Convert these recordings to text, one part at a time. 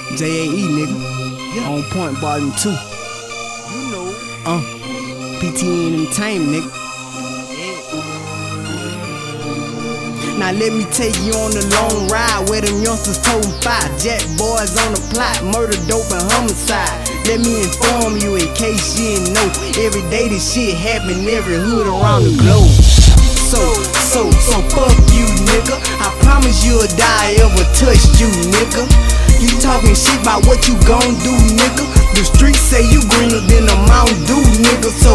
JAE, nigga. Yeah. On Point, Volume 2. You know. PTN Entertainment, nigga. Now let me take you on a long ride where them youngsters toting fire. Jack boys on the plot, murder, dope, and homicide. Let me inform you in case you didn't know. Every day this shit happen, every hood around the globe. So fuck you, nigga. I promise you'll die ever touched you, nigga. You talking shit about what you gon' do, nigga. The streets say you greener than a Mountain Dew, nigga. So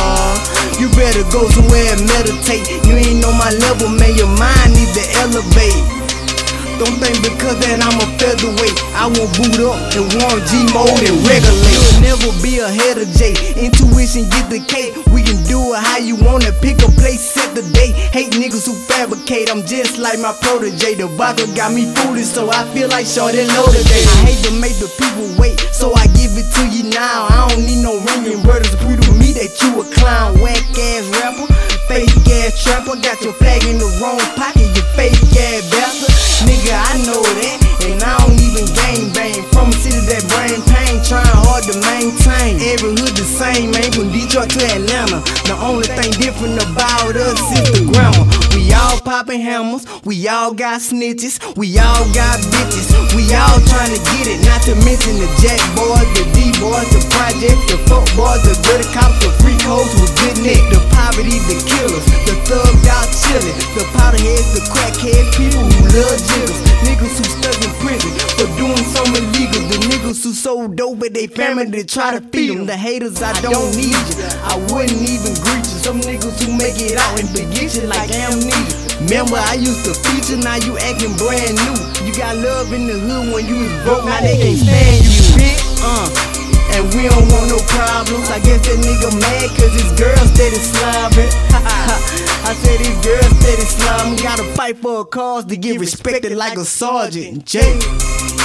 you better go somewhere and meditate. You ain't on my level, man, your mind need to elevate. Don't think because that I'm a featherweight I won't boot up and warm G mode and regulate. You'll never be ahead of J. Intuition get the cake. We can do it how you wanna. Pick a place, set the date. Hate niggas who fabricate. I'm just like my protege. The vodka got me foolish, so I feel like Shorty loaded day. I hate to make the people wait, so I give it to you now. I don't need no ringing brothers to prove to me that you a clown. Whack ass rapper, fake ass trapper. Got your flag in the wrong pocket, you fake ass bastard. Nigga, I know that, and I don't even gang bang. From a city that brain pain, trying hard to maintain. Every hood the same, man, from Detroit to Atlanta. The only thing different about us is the grammar. We all poppin' hammers, we all got snitches, we all got bitches, we all trying to get it. Not to mention the Jack boys, the D boys, the project, the fuck boys, the dirty cops, the freak hoes with good neck, the poverty, the killers, the thugs out chillin', the powderheads, the crackheads, people who love jiggers, niggas who stuck in prison for doing something illegal, the niggas who sold dope but they family to try to feed them, the haters I don't need you, I wouldn't even greet you, some niggas who make it out and forget you like amnesia. Remember I used to feature, now you acting brand new. You got love in the hood when you was broke, now they can't stand you, bitch. And we don't want no problems. I guess that nigga mad cause his girl steady slobbing. I said his girl steady slobbing. Gotta fight for a cause to get respected like a sergeant. J.